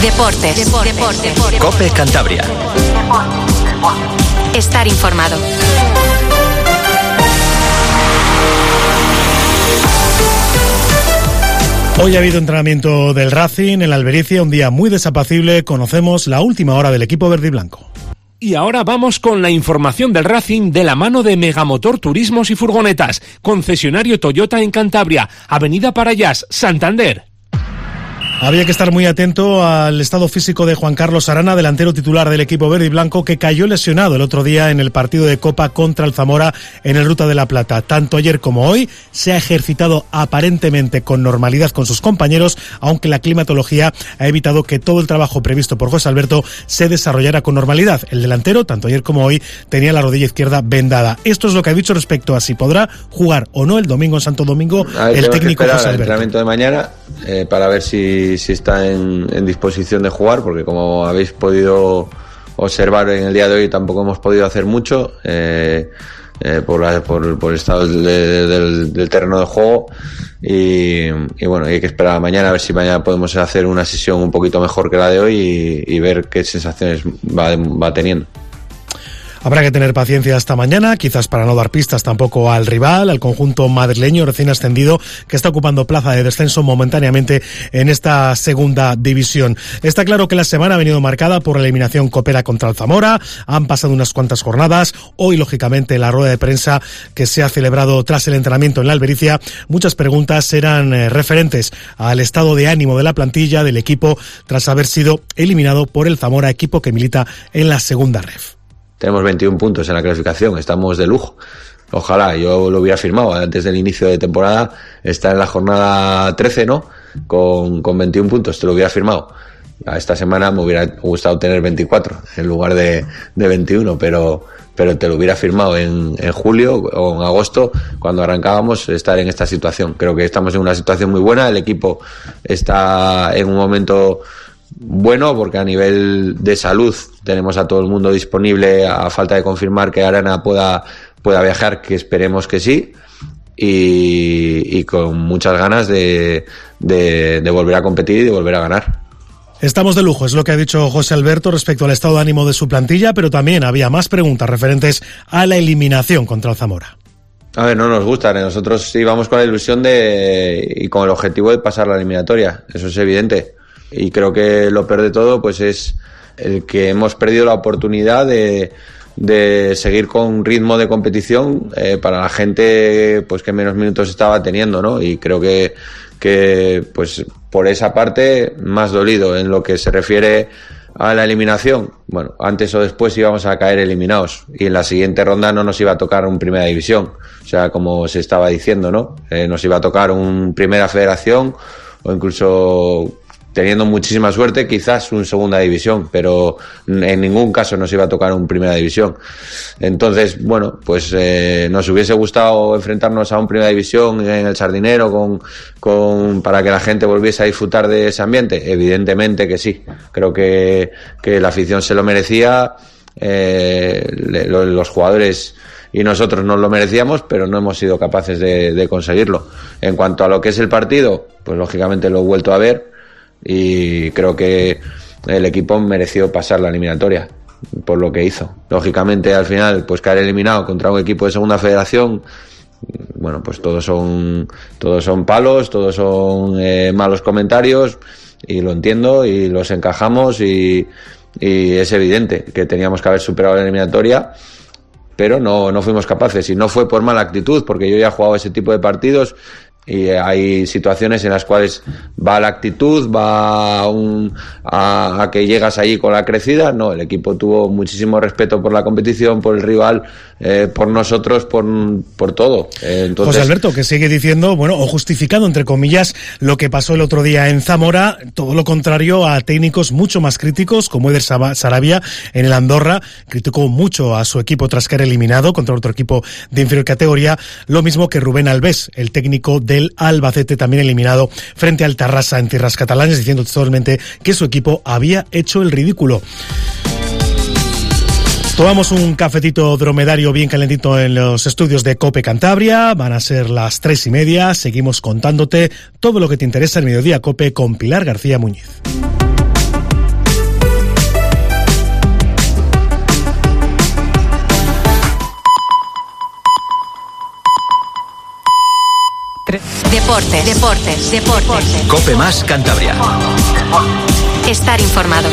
Deportes. COPE Cantabria. Estar informado. Hoy ha habido entrenamiento del Racing en la Albericia, un día muy desapacible. Conocemos la última hora del equipo verde y blanco. Y ahora vamos con la información del Racing de la mano de Megamotor Turismos y Furgonetas, concesionario Toyota en Cantabria, Avenida Parayas, Santander. Había que estar muy atento al estado físico de Juan Carlos Arana, delantero titular del equipo verde y blanco, que cayó lesionado el otro día en el partido de Copa contra el Zamora en el Ruta de la Plata. Tanto ayer como hoy se ha ejercitado aparentemente con normalidad con sus compañeros, aunque la climatología ha evitado que todo el trabajo previsto por José Alberto se desarrollara con normalidad. El delantero, tanto ayer como hoy, tenía la rodilla izquierda vendada. Esto es lo que ha dicho respecto a si podrá jugar o no el domingo en Santo Domingo el técnico José Alberto. El entrenamiento de mañana para ver si está en disposición de jugar, porque como habéis podido observar en el día de hoy tampoco hemos podido hacer mucho por el estado del terreno de juego y bueno, hay que esperar a mañana a ver si mañana podemos hacer una sesión un poquito mejor que la de hoy y ver qué sensaciones va teniendo. Habrá que tener paciencia hasta mañana, quizás para no dar pistas tampoco al rival, al conjunto madrileño recién ascendido, que está ocupando plaza de descenso momentáneamente en esta segunda división. Está claro que la semana ha venido marcada por la eliminación copera contra el Zamora, han pasado unas cuantas jornadas, hoy lógicamente la rueda de prensa que se ha celebrado tras el entrenamiento en la Albericia, muchas preguntas eran referentes al estado de ánimo de la plantilla del equipo tras haber sido eliminado por el Zamora, equipo que milita en la segunda ref. Tenemos 21 puntos en la clasificación, estamos de lujo. Ojalá, yo lo hubiera firmado antes del inicio de temporada, está en la jornada 13, ¿no? Con 21 puntos, te lo hubiera firmado. Esta semana me hubiera gustado tener 24 en lugar de 21, pero te lo hubiera firmado en julio o en agosto, cuando arrancábamos, estar en esta situación. Creo que estamos en una situación muy buena, el equipo está en un momento bueno, porque a nivel de salud tenemos a todo el mundo disponible, a falta de confirmar que Arana pueda viajar, que esperemos que sí, y con muchas ganas de volver a competir y de volver a ganar. Estamos de lujo, es lo que ha dicho José Alberto respecto al estado de ánimo de su plantilla, pero también había más preguntas referentes a la eliminación contra el Zamora. A ver, no nos gusta, nosotros íbamos con la ilusión y con el objetivo de pasar la eliminatoria, eso es evidente. Y creo que lo peor de todo pues es el que hemos perdido la oportunidad de seguir con ritmo de competición para la gente pues que menos minutos estaba teniendo, ¿no? Y creo que pues por esa parte más dolido. En lo que se refiere a la eliminación, bueno, antes o después íbamos a caer eliminados y en la siguiente ronda no nos iba a tocar un Primera División, o sea, como se estaba diciendo, ¿no? Nos iba a tocar un Primera Federación o incluso, teniendo muchísima suerte, quizás un Segunda División, pero en ningún caso nos iba a tocar un Primera División. Entonces, bueno, pues nos hubiese gustado enfrentarnos a un Primera División en el Sardinero para que la gente volviese a disfrutar de ese ambiente. Evidentemente que sí. Creo que la afición se lo merecía, los jugadores y nosotros nos lo merecíamos, pero no hemos sido capaces de conseguirlo. En cuanto a lo que es el partido, pues lógicamente lo he vuelto a ver, y creo que el equipo mereció pasar la eliminatoria por lo que hizo. Lógicamente al final pues caer eliminado contra un equipo de Segunda Federación, bueno, pues todos son palos, todos son malos comentarios, y lo entiendo y los encajamos, y es evidente que teníamos que haber superado la eliminatoria, pero no fuimos capaces, y no fue por mala actitud, porque yo ya he jugado ese tipo de partidos y hay situaciones en las cuales va la actitud, va a que llegas allí con la crecida. No, el equipo tuvo muchísimo respeto por la competición, por el rival, por nosotros, por todo. Entonces, José Alberto, que sigue diciendo, bueno, o justificando entre comillas lo que pasó el otro día en Zamora, todo lo contrario a técnicos mucho más críticos, como Eder Sarabia en el Andorra, criticó mucho a su equipo tras caer eliminado contra otro equipo de inferior categoría, lo mismo que Rubén Alves, el técnico del Albacete, también eliminado frente al Tarrasa en tierras catalanas, diciendo totalmente que su equipo había hecho el ridículo. Tomamos un cafetito dromedario bien calentito en los estudios de COPE Cantabria. Van a ser las 3:30. Seguimos contándote todo lo que te interesa en Mediodía COPE con Pilar García Muñiz. Deportes. Cope más Cantabria. Estar informado.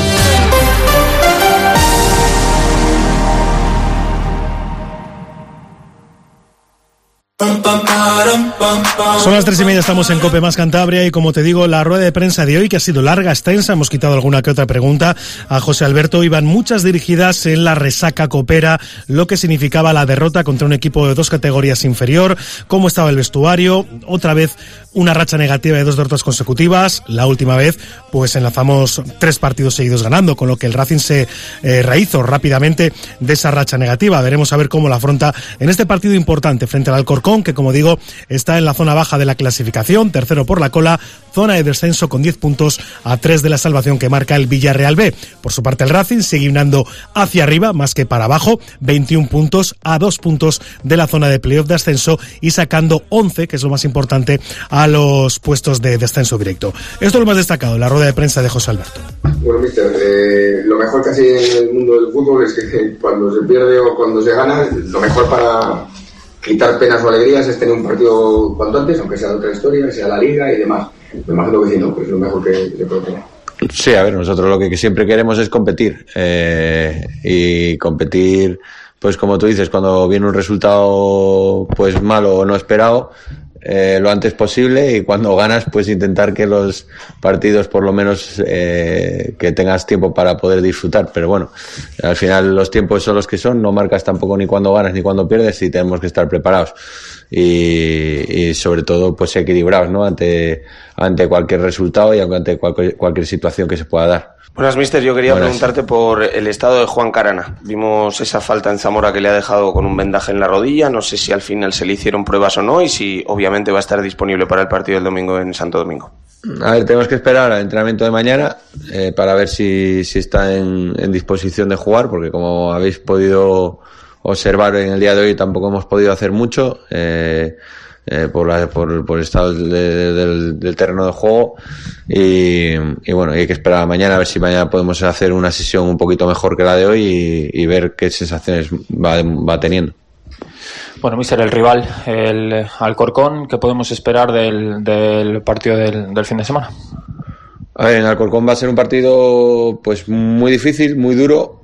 Son las 3:30, estamos en Cope más Cantabria y como te digo, la rueda de prensa de hoy, que ha sido larga, extensa, hemos quitado alguna que otra pregunta a José Alberto, iban muchas dirigidas en la resaca copera, lo que significaba la derrota contra un equipo de 2 categorías inferior, cómo estaba el vestuario, otra vez una racha negativa de 2 derrotas consecutivas, la última vez pues enlazamos 3 partidos seguidos ganando, con lo que el Racing se rehizó rápidamente de esa racha negativa. Veremos a ver cómo la afronta en este partido importante frente al Alcorcón, que como digo está en la zona baja de la clasificación, tercero por la cola, zona de descenso con 10 puntos a 3 de la salvación que marca el Villarreal B. Por su parte el Racing sigue mirando hacia arriba más que para abajo, 21 puntos a 2 puntos de la zona de playoff de ascenso y sacando 11, que es lo más importante, a los puestos de descenso directo. Esto es lo más destacado en la rueda de prensa de José Alberto. Bueno, mister, lo mejor casi en el mundo del fútbol es que cuando se pierde o cuando se gana, lo mejor para quitar penas o alegrías es tener un partido cuanto antes, aunque sea de otra historia, sea la Liga y demás. Me imagino que sí, ¿no? Pues es lo mejor que se puede tener. Sí, a ver, nosotros lo que siempre queremos es competir. Y competir, pues como tú dices, cuando viene un resultado pues malo o no esperado, lo antes posible, y cuando ganas pues intentar que los partidos por lo menos que tengas tiempo para poder disfrutar, pero bueno, al final los tiempos son los que son, no marcas tampoco ni cuando ganas ni cuando pierdes y tenemos que estar preparados y sobre todo pues equilibrados, ¿no? ante cualquier resultado y ante cualquier situación que se pueda dar. Buenas, mister. Yo quería preguntarte por el estado de Juan Carana. Vimos esa falta en Zamora que le ha dejado con un vendaje en la rodilla. No sé si al final se le hicieron pruebas o no y si obviamente va a estar disponible para el partido del domingo en Santo Domingo. A ver, tenemos que esperar al entrenamiento de mañana para ver si está en disposición de jugar, porque como habéis podido observar en el día de hoy tampoco hemos podido hacer mucho por el estado del terreno de juego y bueno, hay que esperar a mañana a ver si mañana podemos hacer una sesión un poquito mejor que la de hoy y ver qué sensaciones va teniendo. Bueno, mister, el rival, el Alcorcón, ¿qué podemos esperar del partido del fin de semana? A ver, en Alcorcón va a ser un partido pues muy difícil, muy duro,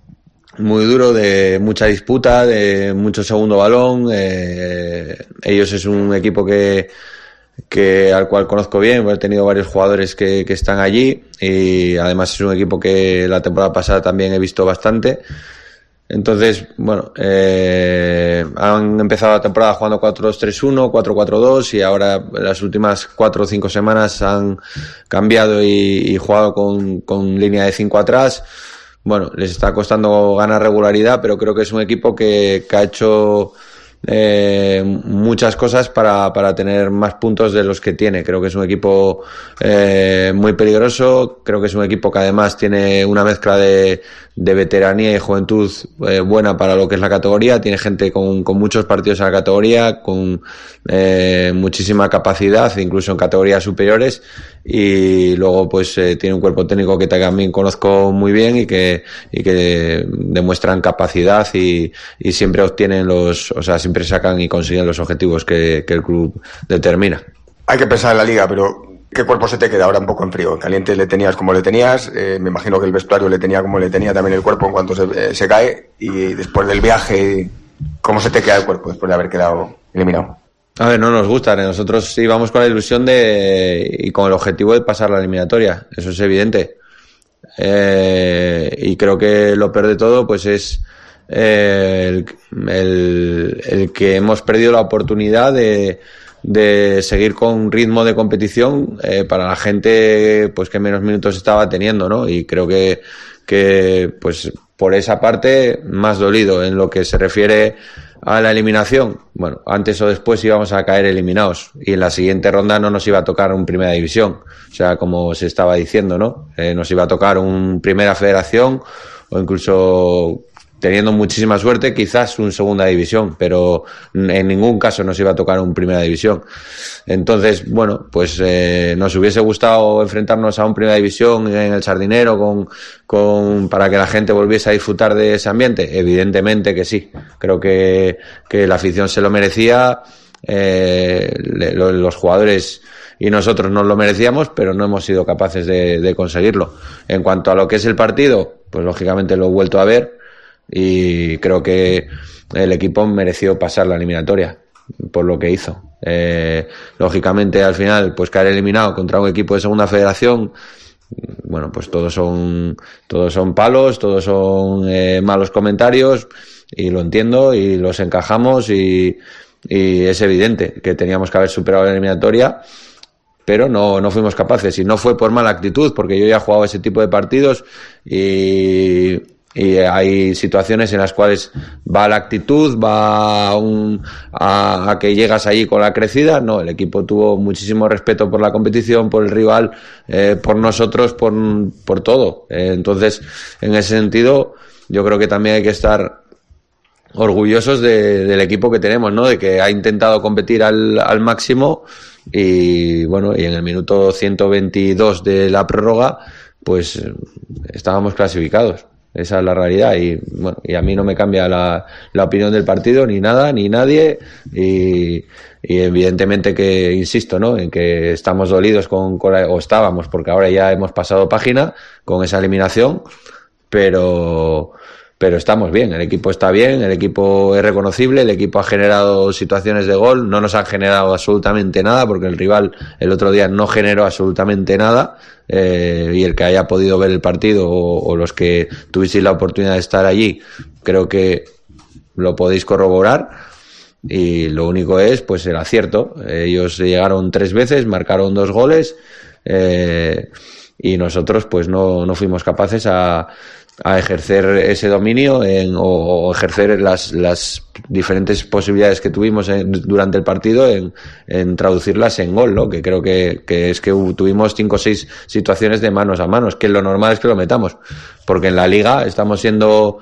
de mucha disputa, de mucho segundo balón. Ellos es un equipo que al cual conozco bien, he tenido varios jugadores que están allí y además es un equipo que la temporada pasada también he visto bastante. Entonces, bueno, han empezado la temporada jugando 4-2-3-1, 4-4-2 y ahora las últimas 4 o 5 semanas han cambiado y jugado con línea de 5 atrás. Bueno, les está costando ganar regularidad, pero creo que es un equipo que ha hecho muchas cosas para tener más puntos de los que tiene. Creo que es un equipo muy peligroso, creo que es un equipo que además tiene una mezcla de veteranía y juventud buena para lo que es la categoría, tiene gente con muchos partidos en la categoría, con muchísima capacidad, incluso en categorías superiores, y luego pues tiene un cuerpo técnico que también conozco muy bien y que demuestran capacidad y siempre obtienen siempre sacan y consiguen los objetivos que el club determina. Hay que pensar en la Liga, pero ¿qué cuerpo se te queda ahora un poco en frío? Caliente le tenías como le tenías, me imagino que el vestuario le tenía como le tenía también el cuerpo en cuanto se cae, y después del viaje, ¿cómo se te queda el cuerpo después de haber quedado eliminado? A ver, no nos gusta, nosotros íbamos con la ilusión y con el objetivo de pasar la eliminatoria, eso es evidente, y creo que lo peor de todo pues es el que hemos perdido la oportunidad de seguir con un ritmo de competición para la gente pues que menos minutos estaba teniendo, ¿no? Y creo que pues por esa parte más dolido. En lo que se refiere a la eliminación, bueno, antes o después íbamos a caer eliminados y en la siguiente ronda no nos iba a tocar un Primera División, o sea, como se estaba diciendo, ¿no? Nos iba a tocar un Primera Federación o incluso, teniendo muchísima suerte, quizás un Segunda División, pero en ningún caso nos iba a tocar un Primera División. Entonces, bueno, pues nos hubiese gustado enfrentarnos a un Primera División en el Sardinero para que la gente volviese a disfrutar de ese ambiente. Evidentemente que sí. Creo que la afición se lo merecía los jugadores y nosotros nos lo merecíamos, pero no hemos sido capaces de conseguirlo. En cuanto a lo que es el partido, pues lógicamente lo he vuelto a ver y creo que el equipo mereció pasar la eliminatoria por lo que hizo. Lógicamente al final, pues caer eliminado contra un equipo de segunda federación, bueno, pues todos son palos, todos son malos comentarios, y lo entiendo y los encajamos y es evidente que teníamos que haber superado la eliminatoria, pero no fuimos capaces, y no fue por mala actitud, porque yo ya he jugado ese tipo de partidos y hay situaciones en las cuales va la actitud, va a que llegas allí con la crecida. No, el equipo tuvo muchísimo respeto por la competición, por el rival, por nosotros, por todo. Entonces, en ese sentido, yo creo que también hay que estar orgullosos del equipo que tenemos, ¿no? De que ha intentado competir al máximo y bueno, y en el minuto 122 de la prórroga, pues estábamos clasificados. Esa es la realidad y bueno, y a mí no me cambia la opinión del partido ni nada ni nadie y evidentemente que insisto, ¿no? En que estamos dolidos o estábamos, porque ahora ya hemos pasado página con esa eliminación, pero estamos bien, el equipo está bien, el equipo es reconocible, el equipo ha generado situaciones de gol, no nos han generado absolutamente nada, porque el rival el otro día no generó absolutamente nada, y el que haya podido ver el partido o los que tuvisteis la oportunidad de estar allí, creo que lo podéis corroborar, y lo único es pues el acierto. Ellos llegaron 3 veces, marcaron 2 goles, y nosotros pues no fuimos capaces a ejercer ese dominio o ejercer las diferentes posibilidades que tuvimos durante el partido en traducirlas en gol, ¿no? Que creo que es que tuvimos 5 o 6 situaciones de manos a manos, que lo normal es que lo metamos, porque en la liga estamos siendo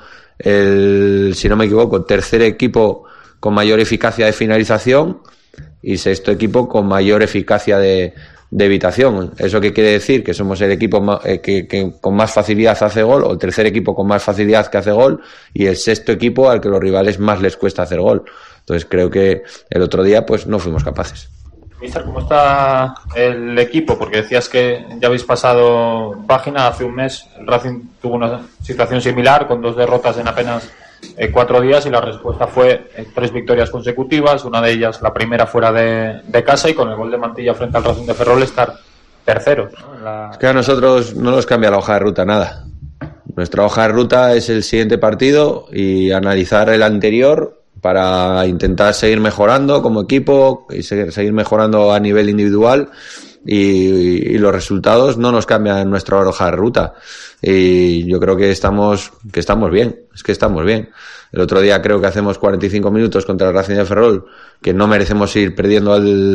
si no me equivoco, 3er equipo con mayor eficacia de finalización y 6º equipo con mayor eficacia de evitación. ¿Eso qué quiere decir? Que somos el equipo que con más facilidad hace gol, o el 3er equipo con más facilidad que hace gol, y el 6º equipo al que los rivales más les cuesta hacer gol. Entonces creo que el otro día pues no fuimos capaces. Mister, ¿cómo está el equipo? Porque decías que ya habéis pasado página. Hace un mes el Racing tuvo una situación similar, con 2 derrotas en apenas 4 días, y la respuesta fue 3 victorias consecutivas, una de ellas la primera fuera de casa, y con el gol de Mantilla frente al Racing de Ferrol estar terceros, ¿no? Es que a nosotros no nos cambia la hoja de ruta nada. Nuestra hoja de ruta es el siguiente partido y analizar el anterior para intentar seguir mejorando como equipo y seguir mejorando a nivel individual, y los resultados no nos cambian nuestra hoja de ruta, y yo creo que estamos bien, es que estamos bien. El otro día creo que hacemos 45 minutos contra el Racing de Ferrol que no merecemos ir perdiendo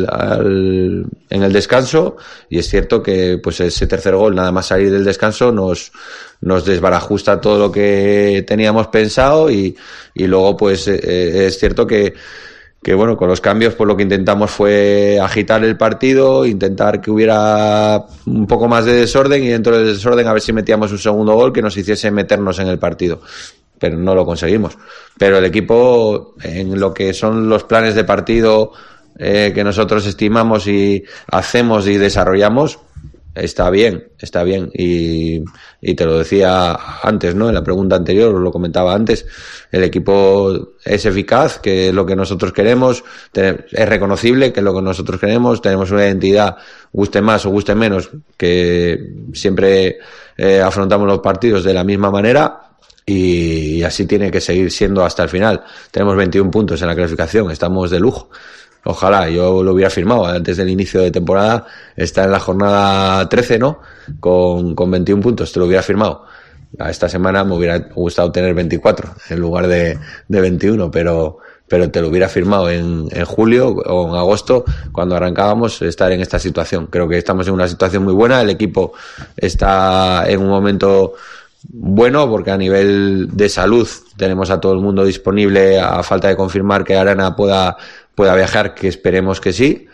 en el descanso, y es cierto que pues ese 3er gol, nada más salir del descanso, nos desbarajusta todo lo que teníamos pensado, y luego pues es cierto que bueno, con los cambios pues lo que intentamos fue agitar el partido, intentar que hubiera un poco más de desorden, y dentro del desorden a ver si metíamos un segundo gol que nos hiciese meternos en el partido, pero no lo conseguimos. Pero el equipo, en lo que son los planes de partido que nosotros estimamos y hacemos y desarrollamos, está bien, y te lo decía antes, ¿no? En la pregunta anterior, os lo comentaba antes, el equipo es eficaz, que es lo que nosotros queremos, es reconocible, que es lo que nosotros queremos, tenemos una identidad, guste más o guste menos, que siempre afrontamos los partidos de la misma manera, y así tiene que seguir siendo hasta el final. Tenemos 21 puntos en la clasificación, estamos de lujo. Ojalá, yo lo hubiera firmado antes del inicio de temporada, está en la jornada 13, ¿no? Con 21 puntos, te lo hubiera firmado. A esta semana me hubiera gustado tener 24 en lugar de 21, pero te lo hubiera firmado en julio o en agosto, cuando arrancábamos, estar en esta situación. Creo que estamos en una situación muy buena, el equipo está en un momento bueno, porque a nivel de salud tenemos a todo el mundo disponible, a falta de confirmar que Arana pueda viajar, que esperemos que sí,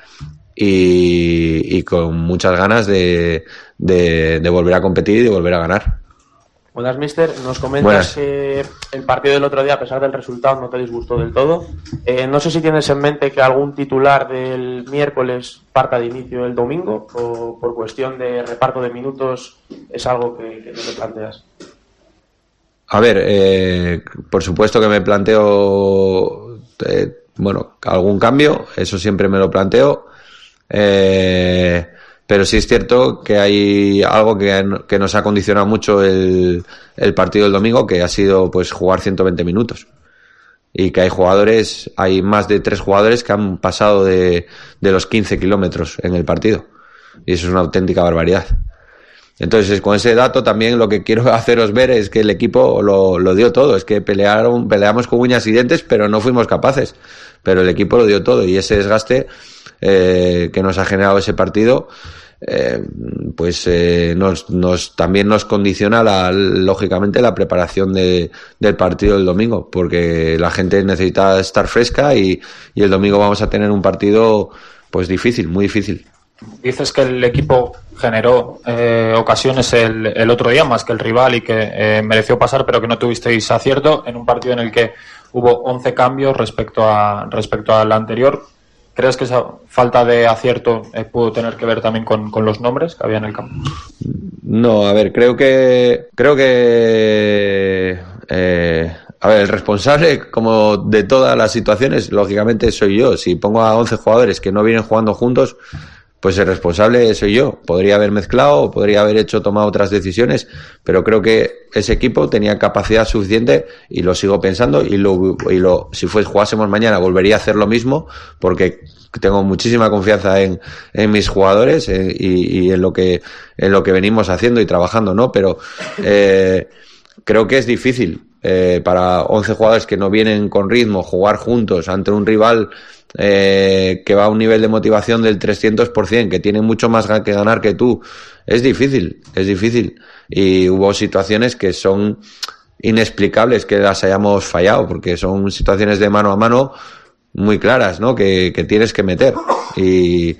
y con muchas ganas de volver a competir y de volver a ganar. Buenas, mister. Nos comentas que el partido del otro día, a pesar del resultado, no te disgustó del todo. No sé si tienes en mente que algún titular del miércoles parta de inicio el domingo, o por cuestión de reparto de minutos es algo que no te planteas. A ver, por supuesto que me planteo algún cambio, eso siempre me lo planteo. Pero sí es cierto que hay algo que nos ha condicionado mucho el partido del domingo, que ha sido pues jugar 120 minutos. Y que hay más de 3 jugadores que han pasado de los 15 kilómetros en el partido. Y eso es una auténtica barbaridad. Entonces, con ese dato también lo que quiero haceros ver es que el equipo lo dio todo. Es que peleamos con uñas y dientes, pero no fuimos capaces. Pero el equipo lo dio todo, y ese desgaste que nos ha generado ese partido también nos condiciona lógicamente la preparación del partido del domingo, porque la gente necesita estar fresca y el domingo vamos a tener un partido pues difícil, muy difícil. Dices que el equipo generó ocasiones el otro día más que el rival y que mereció pasar, pero que no tuvisteis acierto en un partido en el que hubo 11 cambios respecto al anterior. ¿Crees que esa falta de acierto pudo tener que ver también con los nombres que había en el campo? No, a ver, creo que el responsable como de todas las situaciones, lógicamente soy yo. Si pongo a 11 jugadores que no vienen jugando juntos, pues el responsable soy yo. Podría haber mezclado, podría haber tomado otras decisiones, pero creo que ese equipo tenía capacidad suficiente, y lo sigo pensando, si jugásemos mañana volvería a hacer lo mismo, porque tengo muchísima confianza en mis jugadores y en lo que venimos haciendo y trabajando, ¿no? Pero creo que es difícil para 11 jugadores que no vienen con ritmo jugar juntos ante un rival que va a un nivel de motivación del 300%, que tiene mucho más que ganar que tú. Es difícil, y hubo situaciones que son inexplicables que las hayamos fallado, porque son situaciones de mano a mano muy claras, ¿no? Que tienes que meter, y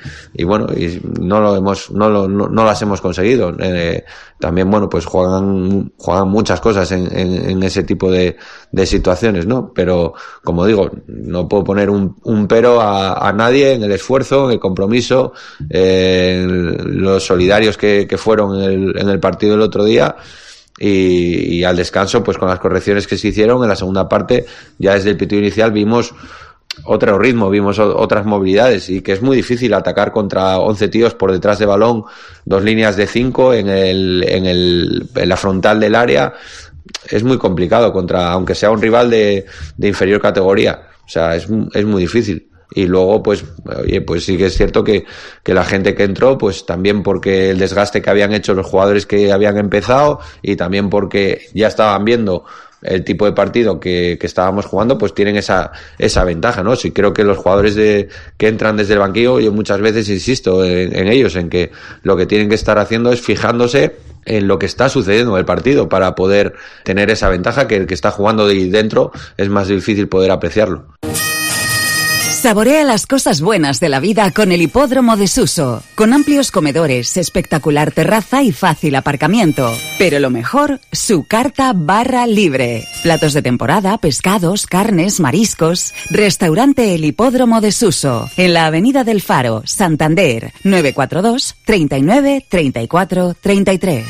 no las hemos conseguido. También pues juegan muchas cosas en ese tipo de situaciones, ¿no? Pero como digo, no puedo poner un pero a nadie en el esfuerzo, en el compromiso, en los solidarios que fueron en el partido del otro día. Y al descanso, pues con las correcciones que se hicieron en la segunda parte, ya desde el pito inicial vimos otro ritmo, vimos otras movilidades, y que es muy difícil atacar contra 11 tíos por detrás de balón, 2 líneas de 5 en la frontal del área. Es muy complicado aunque sea un rival de inferior categoría. O sea, es muy difícil. Y luego pues sí que es cierto que la gente que entró, pues también porque el desgaste que habían hecho los jugadores que habían empezado, y también porque ya estaban viendo el tipo de partido que estábamos jugando, pues tienen esa ventaja, ¿no? Sí, creo que los jugadores que entran desde el banquillo, yo muchas veces insisto en ellos, en que lo que tienen que estar haciendo es fijándose en lo que está sucediendo en el partido, para poder tener esa ventaja, que el que está jugando de ahí dentro es más difícil poder apreciarlo. Saborea las cosas buenas de la vida con el Hipódromo de Suso, con amplios comedores, espectacular terraza y fácil aparcamiento. Pero lo mejor, su carta barra libre. Platos de temporada, pescados, carnes, mariscos. Restaurante El Hipódromo de Suso, en la Avenida del Faro, Santander, 942 39 34 33.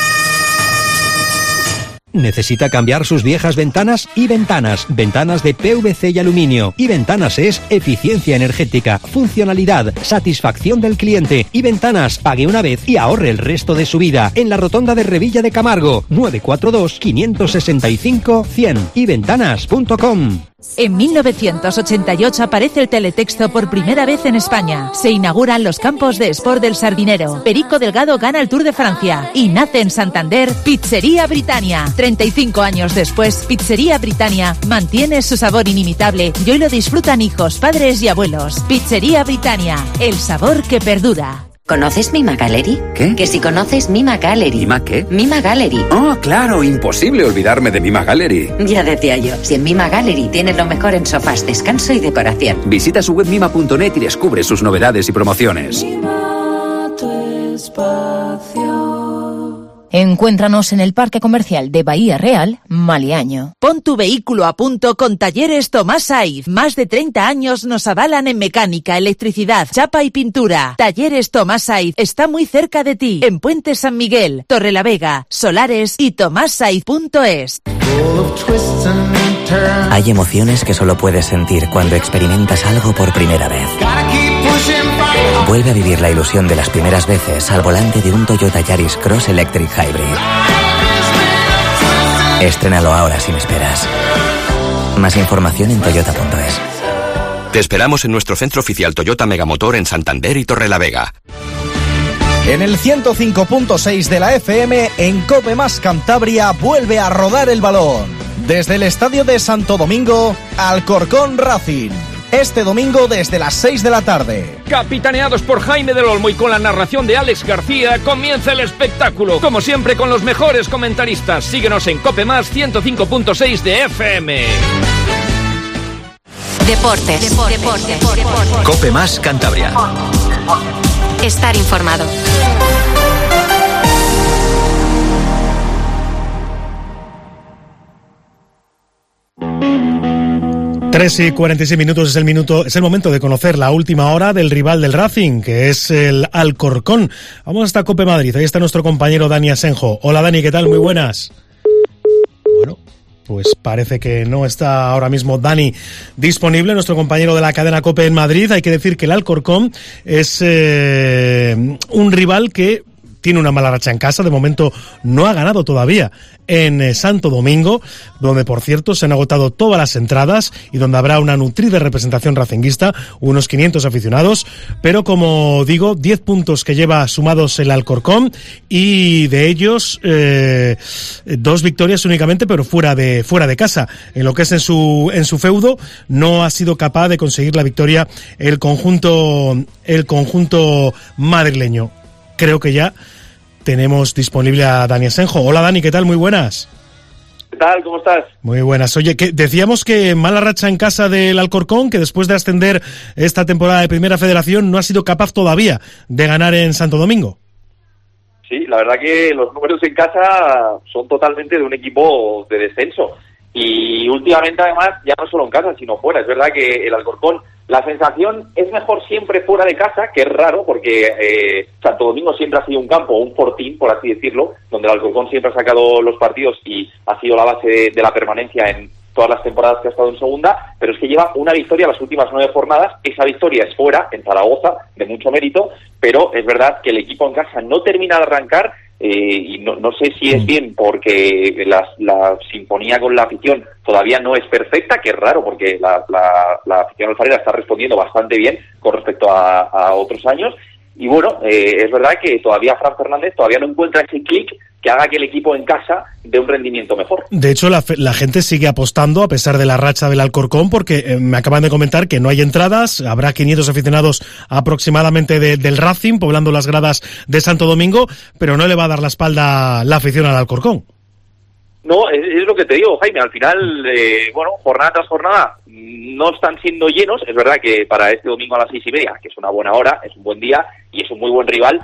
¿Necesita cambiar sus viejas ventanas? Y Ventanas de PVC y aluminio. Y Ventanas es eficiencia energética, funcionalidad, satisfacción del cliente. Y Ventanas, pague una vez y ahorre el resto de su vida. En la rotonda de Revilla de Camargo, 942 565 100. yventanas.com. En 1988 aparece el teletexto por primera vez en España. Se inauguran los campos de Sport del Sardinero. Perico Delgado gana el Tour de Francia. Y nace en Santander Pizzería Britannia. 35 años después, Pizzería Britannia mantiene su sabor inimitable y hoy lo disfrutan hijos, padres y abuelos. Pizzería Britannia, el sabor que perdura. ¿Conoces Mima Gallery? ¿Qué? Que si conoces Mima Gallery. ¿Mima qué? Mima Gallery. Oh, claro, imposible olvidarme de Mima Gallery. Ya decía yo, si en Mima Gallery tienes lo mejor en sofás, descanso y decoración. Visita su web mima.net y descubre sus novedades y promociones. Mima tu espacio. Encuéntranos en el Parque Comercial de Bahía Real, Maliaño. Pon tu vehículo a punto con Talleres Tomás Saiz. Más de 30 años nos avalan en mecánica, electricidad, chapa y pintura. Talleres Tomás Saiz está muy cerca de ti, en Puente San Miguel, Torrelavega, Solares y tomassaiz.es. Hay emociones que solo puedes sentir cuando experimentas algo por primera vez. Vuelve a vivir la ilusión de las primeras veces al volante de un Toyota Yaris Cross Electric Hybrid. Estrénalo ahora sin esperas. Más información en toyota.es. Te esperamos en nuestro centro oficial Toyota Megamotor en Santander y Torrelavega. En el 105.6 de la FM, en COPE Más Cantabria, vuelve a rodar el balón. Desde el estadio de Santo Domingo, Alcorcón Racing. Este domingo desde las 6 de la tarde. Capitaneados por Jaime del Olmo y con la narración de Alex García, comienza el espectáculo. Como siempre, con los mejores comentaristas. Síguenos en COPE Más 105.6 de FM. Deportes. COPE Más Cantabria. Estar informado. 3:46 es el momento de conocer la última hora del rival del Racing, que es el Alcorcón. Vamos hasta Cope Madrid, ahí está nuestro compañero Dani Asenjo. Hola Dani, ¿qué tal? Muy buenas. Bueno, pues parece que no está ahora mismo Dani disponible, nuestro compañero de la cadena COPE en Madrid. Hay que decir que el Alcorcón es un rival que tiene una mala racha en casa, de momento no ha ganado todavía en Santo Domingo, donde por cierto se han agotado todas las entradas y donde habrá una nutrida representación racinguista, unos 500 aficionados, pero como digo, 10 puntos que lleva sumados el Alcorcón y de ellos 2 victorias únicamente, pero fuera de casa. En lo que es en su feudo no ha sido capaz de conseguir la victoria el conjunto madrileño. Creo que ya tenemos disponible a Dani Asenjo. Hola Dani, ¿qué tal? Muy buenas. ¿Qué tal? ¿Cómo estás? Muy buenas. Oye, que decíamos que mala racha en casa del Alcorcón, que después de ascender esta temporada de Primera Federación no ha sido capaz todavía de ganar en Santo Domingo. Sí, la verdad que los números en casa son totalmente de un equipo de descenso. Y últimamente además ya no solo en casa, sino fuera. Es verdad que el Alcorcón, la sensación es mejor siempre fuera de casa, que es raro porque Santo Domingo siempre ha sido un campo, un fortín, por así decirlo, donde el Alcorcón siempre ha sacado los partidos y ha sido la base de la permanencia en todas las temporadas que ha estado en segunda, pero es que lleva una victoria las últimas 9 jornadas. Esa victoria es fuera, en Zaragoza, de mucho mérito, pero es verdad que el equipo en casa no termina de arrancar. Y no sé si es bien porque la sinfonía con la afición todavía no es perfecta, que es raro porque la afición alfarera está respondiendo bastante bien con respecto a otros años. Y bueno, es verdad que todavía Fran Fernández todavía no encuentra ese clic que haga que el equipo en casa dé un rendimiento mejor. De hecho, la gente sigue apostando a pesar de la racha del Alcorcón, porque me acaban de comentar que no hay entradas, habrá 500 aficionados aproximadamente del Racing poblando las gradas de Santo Domingo, pero no le va a dar la espalda la afición al Alcorcón. No, es lo que te digo, Jaime, al final, jornada tras jornada no están siendo llenos. Es verdad que para este domingo a las 6:30, que es una buena hora, es un buen día y es un muy buen rival,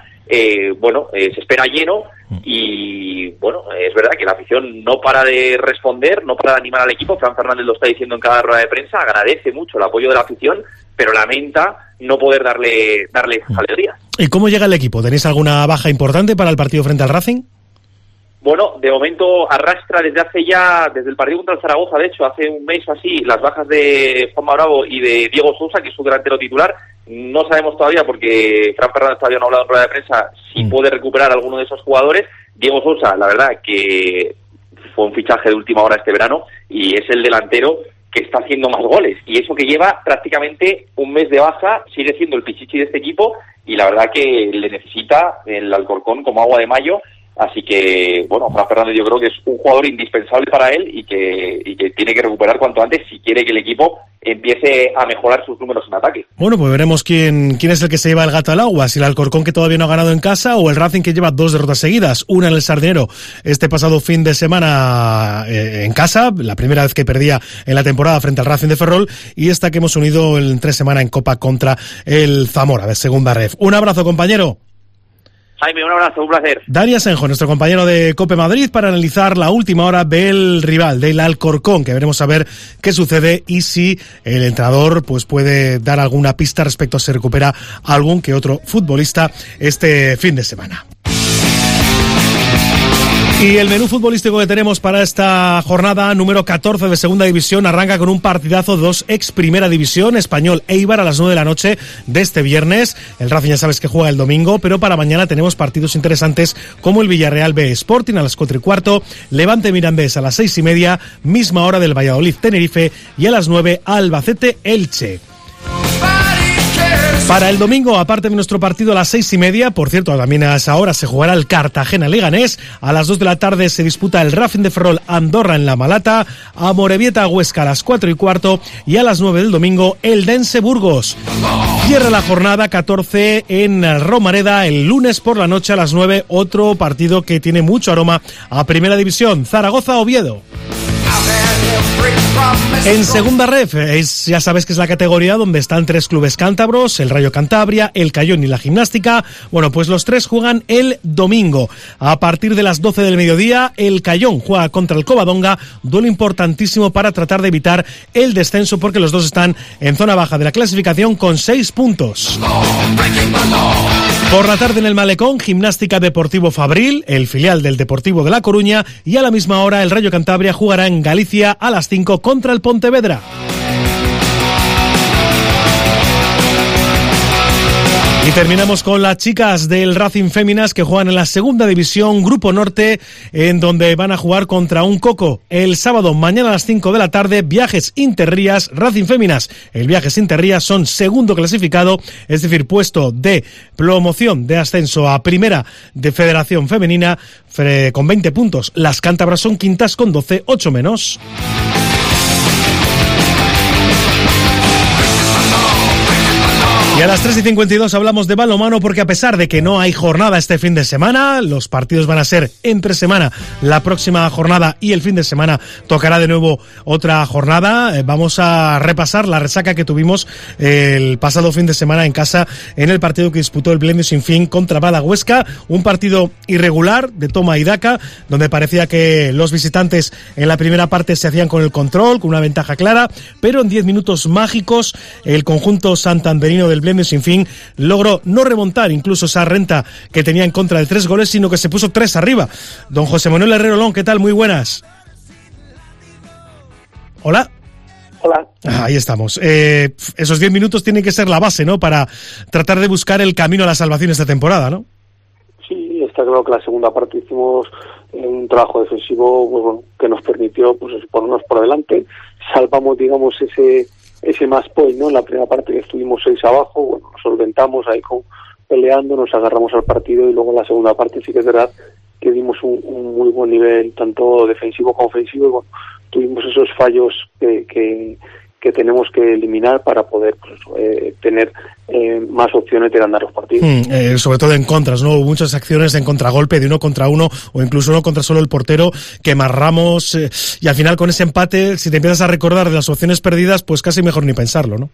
se espera lleno y, es verdad que la afición no para de responder, no para de animar al equipo. Fran Fernández lo está diciendo en cada rueda de prensa, agradece mucho el apoyo de la afición, pero lamenta no poder darle alegría. ¿Y cómo llega el equipo? ¿Tenéis alguna baja importante para el partido frente al Racing? Bueno, de momento arrastra desde el partido contra el Zaragoza, de hecho, hace un mes así, las bajas de Juanma Bravo y de Diego Sousa, que es su delantero titular. No sabemos todavía, porque Fran Fernández todavía no ha hablado en rueda de prensa, si puede recuperar a alguno de esos jugadores. Diego Sousa, la verdad que fue un fichaje de última hora este verano y es el delantero que está haciendo más goles. Y eso que lleva prácticamente un mes de baja, sigue siendo el pichichi de este equipo y la verdad que le necesita el Alcorcón como agua de mayo. Así que, Fran Fernández yo creo que es un jugador indispensable para él y que tiene que recuperar cuanto antes si quiere que el equipo empiece a mejorar sus números en ataque. Bueno, pues veremos quién es el que se lleva el gato al agua, si el Alcorcón, que todavía no ha ganado en casa, o el Racing, que lleva 2 derrotas seguidas, una en el Sardinero este pasado fin de semana en casa, la primera vez que perdía en la temporada frente al Racing de Ferrol, y esta que hemos unido en 3 semanas en Copa contra el Zamora de Segunda Ref. Un abrazo, compañero. Jaime, un abrazo, un placer. Dani Asenjo, nuestro compañero de COPE Madrid, para analizar la última hora del rival, del Alcorcón, que veremos a ver qué sucede y si el entrenador pues puede dar alguna pista respecto a si se recupera algún que otro futbolista este fin de semana. Y el menú futbolístico que tenemos para esta jornada número 14 de Segunda División arranca con un partidazo de dos ex Primera División, Español Eibar a las 9 de la noche de este viernes. El Racing ya sabes que juega el domingo, pero para mañana tenemos partidos interesantes como el Villarreal B Sporting a las 4:15, Levante Mirandés a las 6:30, misma hora del Valladolid Tenerife y a las 9 Albacete Elche. Para el domingo, aparte de nuestro partido a las 6:30, por cierto, también a esa hora se jugará el Cartagena-Leganés. A las 2 de la tarde se disputa el Racing de Ferrol Andorra en La Malata, Amorebieta-Huesca a las 4:15 y a las 9 del domingo el Dense-Burgos. Cierra la jornada 14 en Romareda el lunes por la noche a las 9, otro partido que tiene mucho aroma a Primera División, Zaragoza-Oviedo. En segunda ref, ya sabes que es la categoría donde están tres clubes cántabros, el Rayo Cantabria, el Cayón y la Gimnástica. Bueno, pues los tres juegan el domingo. A partir de las 12 del mediodía, el Cayón juega contra el Covadonga, duelo importantísimo para tratar de evitar el descenso porque los dos están en zona baja de la clasificación con 6 puntos. Por la tarde en el Malecón, Gimnástica Deportivo Fabril, el filial del Deportivo de La Coruña, y a la misma hora el Rayo Cantabria jugará en Galicia a las 5 contra el Pontevedra. Y terminamos con las chicas del Racing Féminas que juegan en la segunda división, Grupo Norte, en donde van a jugar contra un Coco. El sábado, mañana a las 5 de la tarde, Viajes Interrías, Racing Féminas. El Viajes Interrías son segundo clasificado, es decir, puesto de promoción de ascenso a Primera de Federación Femenina con 20 puntos. Las cántabras son quintas con 12, 8 menos. Y a las 3:52 hablamos de balonmano porque a pesar de que no hay jornada este fin de semana, los partidos van a ser entre semana la próxima jornada y el fin de semana tocará de nuevo otra jornada. Vamos a repasar la resaca que tuvimos el pasado fin de semana en casa en el partido que disputó el Blendio Sin Fin contra Bada Huesca, un partido irregular de toma y daca, donde parecía que los visitantes en la primera parte se hacían con el control, con una ventaja clara, pero en 10 minutos mágicos el conjunto santanderino del Blendio Sin Fin logró no remontar incluso esa renta que tenía en contra de 3 goles, sino que se puso 3 arriba. Don José Manuel Herrero Lón, ¿qué tal? Muy buenas. Hola. Hola. Ahí estamos. Esos 10 minutos tienen que ser la base, ¿no? Para tratar de buscar el camino a la salvación esta temporada, ¿no? Sí, está claro que la segunda parte hicimos un trabajo defensivo pues, bueno, que nos permitió pues, ponernos por delante. Salvamos, digamos, ese match point, ¿no? En la primera parte que estuvimos 6 abajo, bueno, nos solventamos ahí peleando, nos agarramos al partido y luego en la segunda parte sí que es verdad que dimos un muy buen nivel tanto defensivo como ofensivo y bueno, tuvimos esos fallos que tenemos que eliminar para poder pues, tener más opciones de ganar los partidos. Sobre todo en contras, ¿no? Hubo muchas acciones en contragolpe de 1 contra 1 o incluso 1 contra solo el portero que amarramos y al final con ese empate, si te empiezas a recordar de las opciones perdidas, pues casi mejor ni pensarlo, ¿no?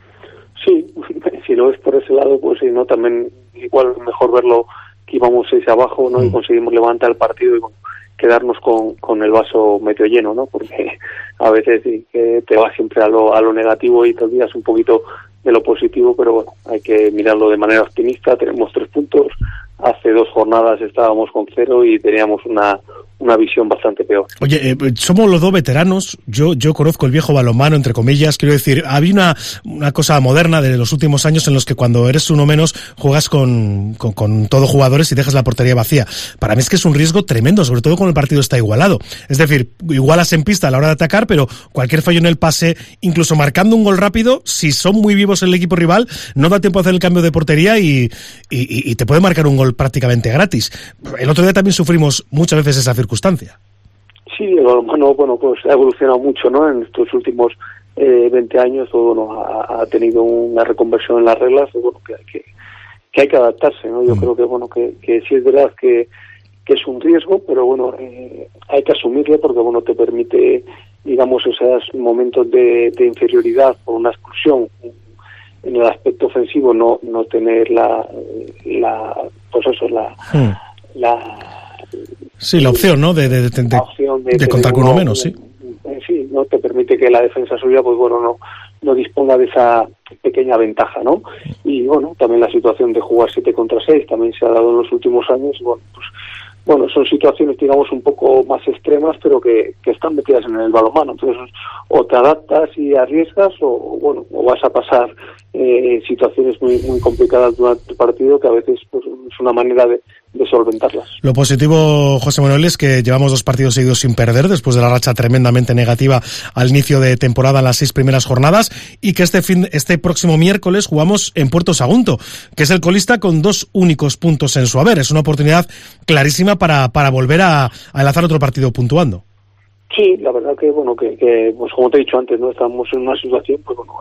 Sí, si lo ves por ese lado, pues sí, ¿no? También igual mejor verlo que íbamos 6 abajo, ¿no? Y conseguimos levantar el partido y bueno, quedarnos con el vaso medio lleno, ¿no? Porque a veces sí, que te vas siempre a lo negativo y te olvidas un poquito de lo positivo, pero bueno, hay que mirarlo de manera optimista. Tenemos 3 puntos, hace 2 jornadas estábamos con 0 y teníamos una visión bastante peor. Oye, somos los dos veteranos, yo conozco el viejo balonmano, entre comillas, quiero decir, había una cosa moderna de los últimos años en los que cuando eres uno menos juegas con todos jugadores y dejas la portería vacía. Para mí es que es un riesgo tremendo, sobre todo cuando el partido está igualado. Es decir, igualas en pista a la hora de atacar, pero cualquier fallo en el pase, incluso marcando un gol rápido, si son muy vivos el equipo rival, no da tiempo a hacer el cambio de portería y te puede marcar un gol prácticamente gratis. El otro día también sufrimos muchas veces esa circunstancia. Sí, el balonmano, bueno, pues ha evolucionado mucho, ¿no? En estos últimos 20 años, bueno, ha tenido una reconversión en las reglas, bueno, que hay que adaptarse, ¿no? Yo creo que, bueno, que sí es verdad que es un riesgo, pero bueno, hay que asumirlo porque, bueno, te permite, digamos, esos momentos de inferioridad por una expulsión, en el aspecto ofensivo no tener la opción, ¿no? De contar con uno menos, sí. Sí, no te permite que la defensa suya, pues bueno, no disponga de esa pequeña ventaja, ¿no? Y bueno, también la situación de jugar 7 contra 6 también se ha dado en los últimos años. Bueno, son situaciones, digamos, un poco más extremas, pero que están metidas en el balonmano. Entonces, o te adaptas y arriesgas, o vas a pasar situaciones muy, muy complicadas durante el partido, que a veces pues, es una manera de solventarlas. Lo positivo, José Manuel, es que llevamos 2 partidos seguidos sin perder, después de la racha tremendamente negativa al inicio de temporada en las 6 primeras jornadas, y que este próximo miércoles jugamos en Puerto Sagunto, que es el colista con 2 únicos puntos en su haber. Es una oportunidad clarísima para volver a enlazar otro partido puntuando. Sí, la verdad que, bueno, que pues como te he dicho antes, no estamos en una situación, pues bueno,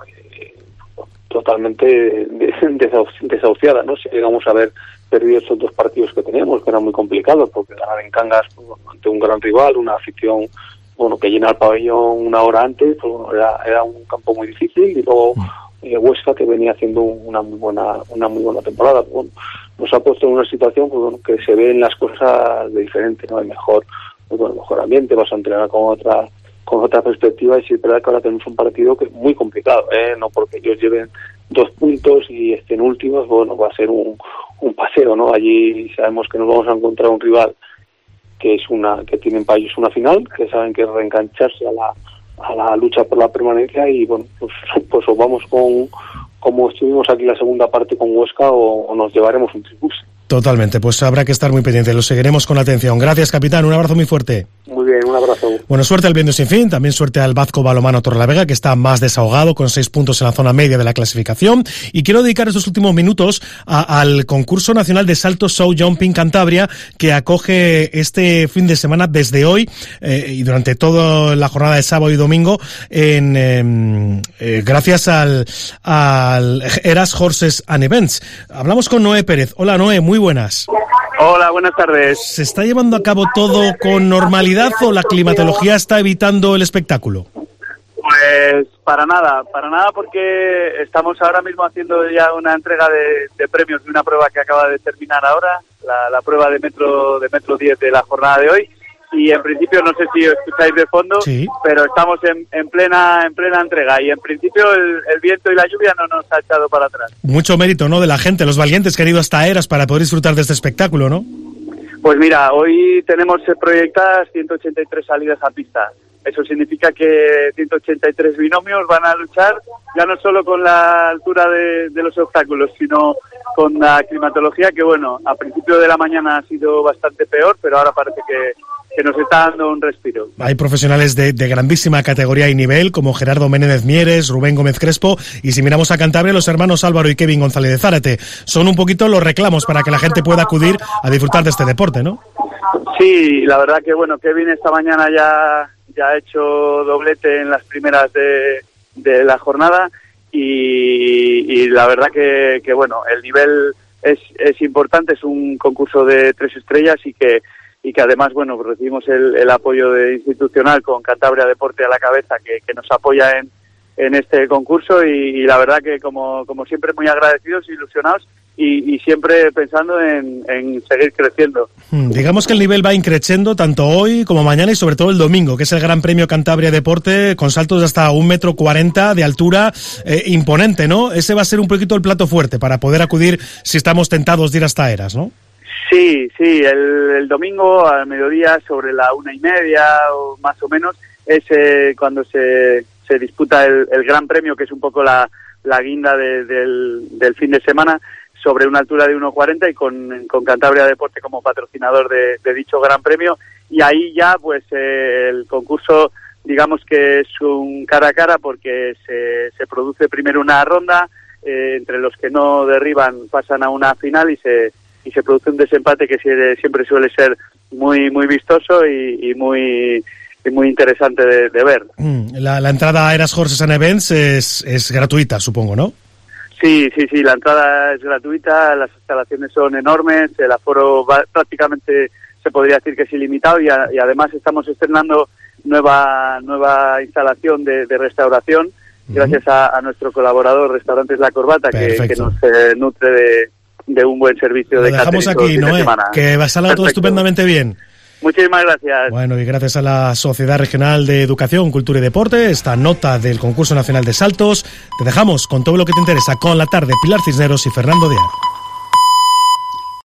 totalmente desahuciada, ¿no? Si llegamos a haber perdido estos 2 partidos que teníamos, que eran muy complicados, porque ganar en Cangas pues, ante un gran rival, una afición que llena el pabellón una hora antes, pues bueno, era un campo muy difícil, y luego Huesca, que venía haciendo una muy buena temporada, pues, bueno, nos ha puesto en una situación pues, bueno, que se ven las cosas de diferente, ¿no? Hay mejor ambiente, vas a entrenar con otra perspectiva, y sí es verdad que ahora tenemos un partido que es muy complicado, no porque ellos lleven 2 puntos y estén últimos, bueno, va a ser un paseo, ¿no? Allí sabemos que nos vamos a encontrar un rival que tienen para ellos una final, que saben que reengancharse a la lucha por la permanencia, y bueno, pues o vamos como estuvimos aquí la segunda parte con Huesca, o nos llevaremos un tribus. Totalmente, pues habrá que estar muy pendiente, lo seguiremos con atención. Gracias, capitán, un abrazo muy fuerte. Muy bien, un abrazo. Bueno, suerte al Viento Sin Fin, también suerte al Bazco Balonmano Torrelavega, que está más desahogado, con 6 puntos en la zona media de la clasificación. Y quiero dedicar estos últimos minutos al concurso nacional de salto Show Jumping Cantabria, que acoge este fin de semana desde hoy y durante toda la jornada de sábado y domingo, gracias al Eras Horses and Events. Hablamos con Noé Pérez. Hola, Noé, muy buenas. Hola, buenas tardes. ¿Se está llevando a cabo todo con normalidad o la climatología está evitando el espectáculo? Pues para nada porque estamos ahora mismo haciendo ya una entrega de premios de una prueba que acaba de terminar ahora, la prueba de metro 10 de la jornada de hoy, y en principio no sé si escucháis de fondo, sí, pero estamos en plena entrega, y en principio el viento y la lluvia no nos ha echado para atrás. Mucho mérito, ¿no?, de la gente, los valientes que han ido hasta Eras para poder disfrutar de este espectáculo, ¿no? Pues mira, hoy tenemos proyectadas 183 salidas a pista. Eso significa que 183 binomios van a luchar ya no solo con la altura de los obstáculos, sino con la climatología, que bueno, a principio de la mañana ha sido bastante peor, pero ahora parece que nos está dando un respiro. Hay profesionales de grandísima categoría y nivel, como Gerardo Menéndez Mieres, Rubén Gómez Crespo, y si miramos a Cantabria, los hermanos Álvaro y Kevin González de Zárate. Son un poquito los reclamos para que la gente pueda acudir a disfrutar de este deporte, ¿no? Sí, la verdad que bueno, Kevin esta mañana ya ha hecho doblete en las primeras de la jornada, y la verdad que bueno, el nivel es importante, es un concurso de 3 estrellas, y que además, bueno, recibimos el apoyo institucional con Cantabria Deporte a la cabeza, que nos apoya en este concurso, y la verdad que como siempre muy agradecidos, ilusionados, y siempre pensando en seguir creciendo. Digamos que el nivel va increciendo tanto hoy como mañana, y sobre todo el domingo, que es el Gran Premio Cantabria Deporte, con saltos de hasta 1,40 m de altura, imponente, ¿no? Ese va a ser un poquito el plato fuerte para poder acudir si estamos tentados de ir hasta Eras, ¿no? Sí, el domingo al mediodía, sobre la 1:30 o más o menos, es cuando se disputa el Gran Premio, que es un poco la guinda del fin de semana, sobre una altura de 1,40, y con Cantabria Deporte como patrocinador de dicho Gran Premio. Y ahí ya pues el concurso, digamos que es un cara a cara, porque se produce primero una ronda, entre los que no derriban pasan a una final, y se produce un desempate que siempre suele ser muy muy vistoso y muy interesante de ver. La entrada a Eras Horses and Events es gratuita, supongo, ¿no? Sí, la entrada es gratuita, las instalaciones son enormes, el aforo prácticamente se podría decir que es ilimitado, y además estamos estrenando nueva instalación de restauración, gracias a nuestro colaborador Restaurantes La Corbata, que nos nutre de un buen servicio de catering. Lo dejamos aquí, Noé, que salga todo estupendamente bien. Muchísimas gracias. Bueno, y gracias a la Sociedad Regional de Educación, Cultura y Deporte, esta nota del Concurso Nacional de Saltos, te dejamos con todo lo que te interesa con La Tarde, Pilar Cisneros y Fernando Díaz.